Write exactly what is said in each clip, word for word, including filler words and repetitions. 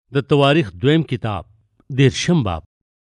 د تواریخ دویم کتاب دیرشم باب.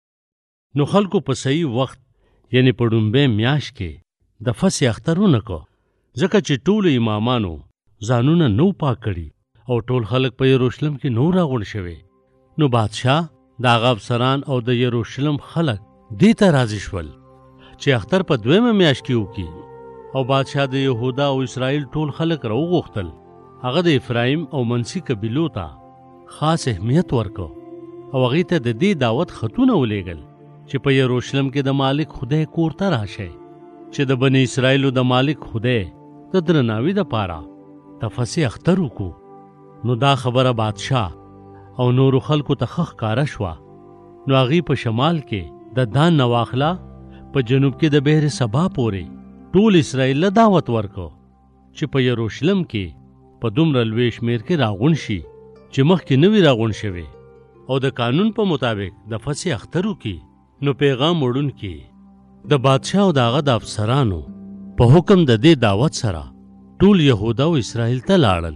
نو خلکو په صحیح وخت یعنی په ډومبې میاشت کې د فصح اختر ونه کو، ځکه چې ټولو امامانو ځانونه نو پاک کړي او ټول خلک په یروشلم کې نو راغونډ شوي. نو بادشاه د هغه افسران او د یروشلم خلک دې ته راضي شول چې اختر په دویمه میاشت کې وکړي. او بادشاه د یهودا او اسرائیل ټول خلک راوغوښتل. هغه د افرایم او منسی قبیلو ته خاص اهمیت ورکو او هغې ته د دې دعوت خطونه ولیږل چې په یروشلم کې د مالک خدای کور ته راشئ، چې د بني اسرائیلو د مالک خدای د درناوي دپاره د فصح اختر وکړو. نو دا خبره بادشاه او نورو خلکو ته ښه ښکاره شوه. نو هغې په شمال کې د دان نه واخله په جنوب کې د بحر سبا پورې ټول اسرائیل له دعوت ورکو چې په یروشلم کې په دومره لوی شمېر کې راغونډ شي چې مخکې نه وي راغونډ شوي او د قانون په مطابق د فصح اختر وکړي. نو پیغام وړونکي د بادشاه او د هغه د افسرانو په حکم د دې دعوت سره ټول یهودا او اسرائیل ته لاړل.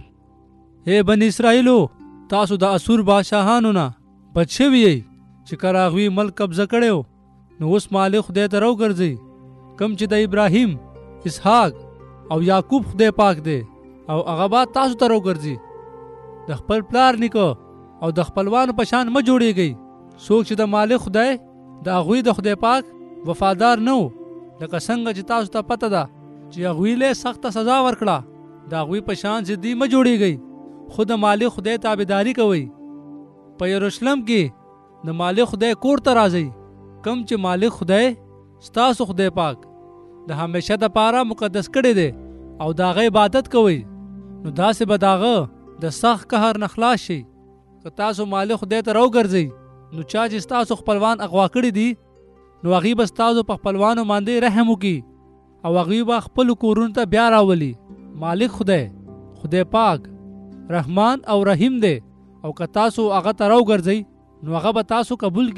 اے بني اسرائیلو، تاسو د اسور بادشاهانو نه بچ شوي یئ چې که هغوی ملک قبضه کړی و، نو اوس مالک خدای ته راوګرځئ، کوم چې د ابراهیم، اسحاق او یعقوب خدای پاک دی، او هغه بعد تاسو ته راوګرځي. د خپل پلار نیکه او د خپلوانو په شان مه جوړیږئ. څوک چې د مالک خدای د هغوی د خدای پاک وفادار نه و، لکه څنګه چې تاسو ته پته ده چې هغوی له سخته سزا ورکړه، د هغوی په شان ضدي مه جوړیږئ، خو د مالک خدای تابعداري کوئ. په یروشلم کې د مالک خدای کور ته راځئ، کوم چې مالک خدای ستاسو خدای پاک د همیشه دپاره مقدس کړی دی، او د هغه عبادت کوئ. نو داسې به د هغه د سخت قهر نه خلاص شئ. که تاسو مالک خدای ته راوګرځئ، نو چا چې ستاسو خپلوان اغوا کړي دي، نو هغوی به ستاسو په خپلوانو باندې رحم وکړي او هغوی به خپلو کورونو ته بیا راولي. مالک خدای خدای پاک رحمان او رحیم دی، او که تاسو هغه ته راوګرځئ، نو هغه به تاسو قبول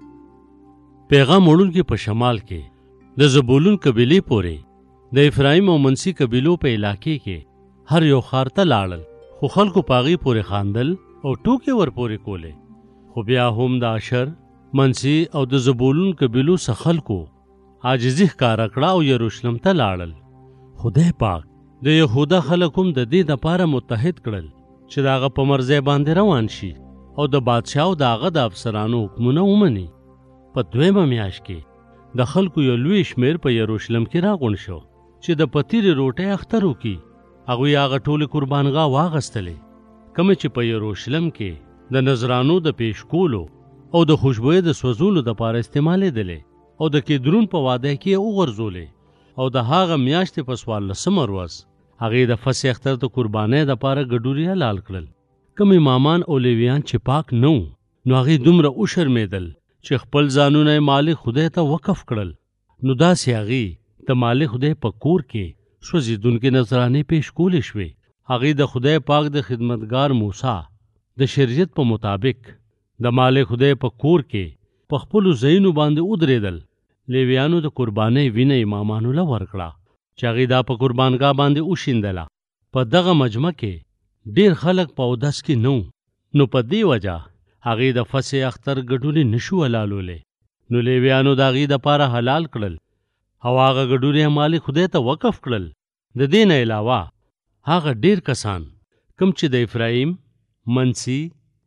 کړي. پیغام وړونکي په شمال کې د زبولون قبیلې پورې د افرایم او منسی قبیلو په علاقې کې هر یو ښار ته لاړل، خو خلکو په هغې پورې خاندل او ټوکې ورپورې کولې. خو بیا هم د اشر، منسی او د زبولون قبیلو څخه خلکو عاجزي ښکاره کړه او یروشلم ته لاړل. خدای پاک د یهودا خلک هم د دې دپاره متحد کړل چې د هغه په مرضی باندې روان شي او د بادشاه او د هغه د افسرانو حکمونه ومني. په دویمه میاشت کې د خلکو یو لوی شمېر په یروشلم کې راغونډ شو چې د پتیرې روټۍ اختر وکړي. هغوی هغه ټولې قربانګاه واغستلې کومې چې په یروشلم کې د نذرانو د پیش کولو او د خوشبویۍ د سوځولو دپاره استعمالېدلې، او د کیدرون په واده کې یې وغورځولې. او د هغه میاشتې په څوارلسمه ورځ هغې د فصح اختر د قربانۍ دپاره ګډوري حلال کړل. کوم امامان او لیویان چې پاک نه وو، نو هغې دومره وشرمېدل چې خپل ځانونه یې مالک خدای ته وقف کړل. نو داسې هغې د مالک خدای په کور کې سوځېدونکې نذرانې پیش کولې شوې. هغې د خدای پاک د خدمتګار موسی د شریعت په مطابق د مالک خدای په کور کې په خپلو ځایونو باندې ودرېدل. لیویانو د قربانۍ وینه امامانو له ورکړه چې هغې دا په قربانګاه باندې وشیندله. په دغه مجمع کې ډېر خلک په اودس کې نه وو، نو په دې وجه هغې د فصح اختر ګډورې نه شو حلالولی. نو لیویانو د هغې دپاره حلال کړل او هغه ګډورې مالک خدای ته وقف کړل. د دې نه علاوه هغه ډېر کسان کوم چې د افرایم، منسی،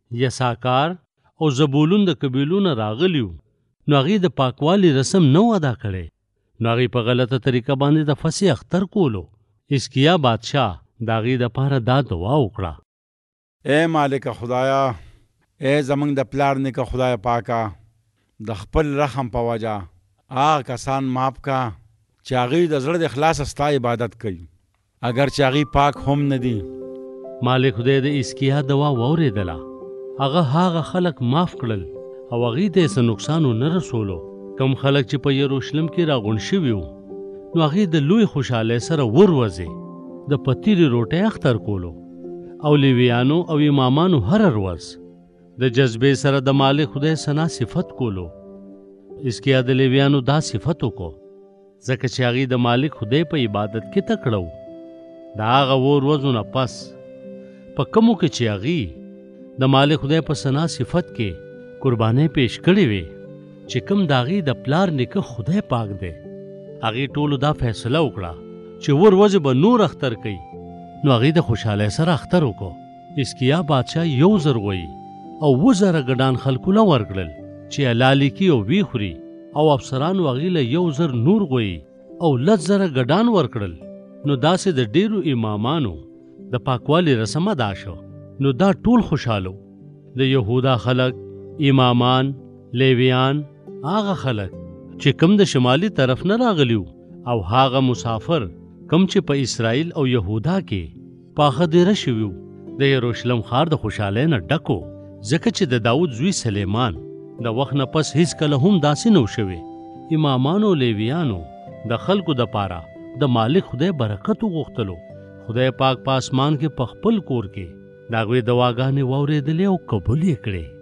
یساکار او زبولون د قبیلو نه راغلي وو، نو هغې د پاکوالي رسم نه و ادا کړی. نو هغې په غلطه طریقه باندې د فصح اختر کولو. حزقیه بادشاه د هغې دپاره دا دعا وکړه: اے مالک خدایا، اے زمونږ د پلار نیکه خدای پاکه، د خپل رحم په وجه هغه کسان معاف کا چې هغوی د زړه د اخلاصه ستا عبادت کوي، اگر چې هغوی پاک هم نه دي. مالک خدای د حزقیه دعا واورېدله. هغه هغه خلک معاف کړل او هغې ته یې څه نقصان ونه رسولو. کوم خلک چې په یروشلم کې راغونډ شوي وو، نو هغې د لوی خوشحالۍ سره وروځې د پتیرې روټۍ اختر کولو، او لیویانو او امامانو هره ورځ د جذبې سره د مالک خدای ثنا صفت کولو. حزقیه د لیویانو دا صفت وکړو ځکه چې هغې د مالک خدای په عبادت کې تکړه وو. د هغه اووه ورځو نه پس په کومو کې چې هغې د مالک خدای په ثنا صفت کې قربانۍ پیش کړې وې چې کوم داغي د پلار نیکه خدای پاک دی. هغې ټولو دا فیصله وکړه چې ور ورځې به نور اختر کوي. نو هغې د خوشحالۍ سره اختر وکړو. اسکیا بادشاه یو زر وی او اوه زره ګډان خلکو له ورکړل چې حلالې کړي او ویې خوري، او افسرانو هغې له یو زر نور غویي او لس زره ګډان ورکړل. نو داسې د ډېرو امامانو د پاکوالي رسم ادا شو. نو دا ټول خوشحالو. د یهودا خلک، امامان، لیویان، هغه خلک چې کم د شمالي طرف نه راغلیو، او هغه مسافر کم چې په اسرائیل او یهودا کې پاخه دیره شویو، د یروشلم ښار د خوشحالۍ نه ډکو، ځکه چې د داود زوی سلیمان د وخت نه پس هیڅ کله هم داسې نو شوی. امامانو لیویانو د خلکو د پاره د مالک خدای برکت وغوښتلو. خدای پاک په اسمان کې په خپل کور کې د هغوی دعاګانې واورېدلې او قبول یې کړې.